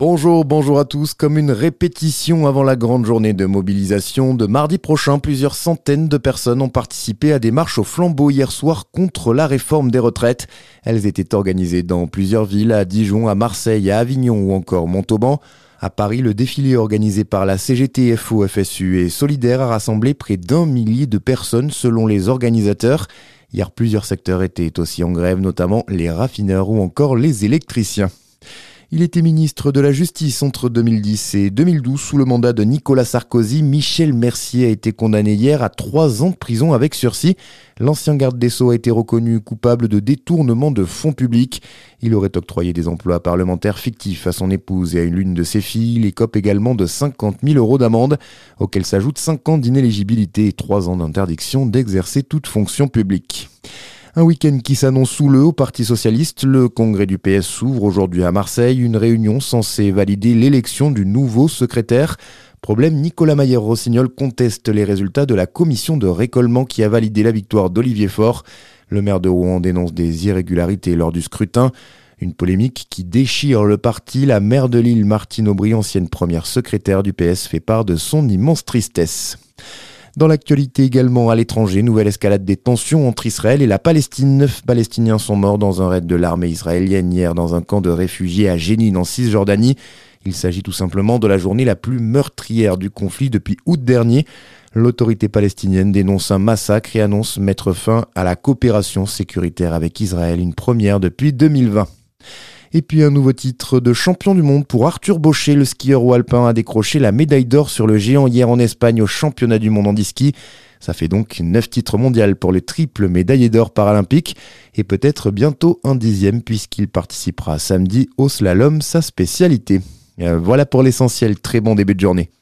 Bonjour à tous. Comme une répétition avant la grande journée de mobilisation de mardi prochain, plusieurs centaines de personnes ont participé à des marches au flambeau hier soir contre la réforme des retraites. Elles étaient organisées dans plusieurs villes, à Dijon, à Marseille, à Avignon ou encore Montauban. À Paris, le défilé organisé par la CGT, FO, FSU et Solidaire a rassemblé près d'1 millier de personnes selon les organisateurs. Hier, plusieurs secteurs étaient aussi en grève, notamment les raffineurs ou encore les électriciens. Il était ministre de la Justice entre 2010 et 2012 sous le mandat de Nicolas Sarkozy. Michel Mercier a été condamné hier à 3 ans de prison avec sursis. L'ancien garde des Sceaux a été reconnu coupable de détournement de fonds publics. Il aurait octroyé des emplois parlementaires fictifs à son épouse et à l'une de ses filles. Il écope également de 50 000 € d'amende, auxquels s'ajoutent 5 ans d'inéligibilité et 3 ans d'interdiction d'exercer toute fonction publique. Un week-end qui s'annonce houleux au Parti Socialiste. Le congrès du PS s'ouvre aujourd'hui à Marseille. Une réunion censée valider l'élection du nouveau secrétaire. Problème, Nicolas Mayer-Rossignol conteste les résultats de la commission de récolement qui a validé la victoire d'Olivier Faure. Le maire de Rouen dénonce des irrégularités lors du scrutin. Une polémique qui déchire le parti. La maire de Lille, Martine Aubry, ancienne première secrétaire du PS, fait part de son immense tristesse. Dans l'actualité également à l'étranger, nouvelle escalade des tensions entre Israël et la Palestine. 9 Palestiniens sont morts dans un raid de l'armée israélienne hier dans un camp de réfugiés à Jénine en Cisjordanie. Il s'agit tout simplement de la journée la plus meurtrière du conflit depuis août dernier. L'autorité palestinienne dénonce un massacre et annonce mettre fin à la coopération sécuritaire avec Israël, une première depuis 2020. Et puis un nouveau titre de champion du monde pour Arthur Bauchet. Le skieur haut alpin a décroché la médaille d'or sur le géant hier en Espagne au championnat du monde en ski. Ça fait donc 9 titres mondiaux pour le triple médaillé d'or paralympique et peut-être bientôt un 10e puisqu'il participera samedi au slalom, sa spécialité. Voilà pour l'essentiel, très bon début de journée.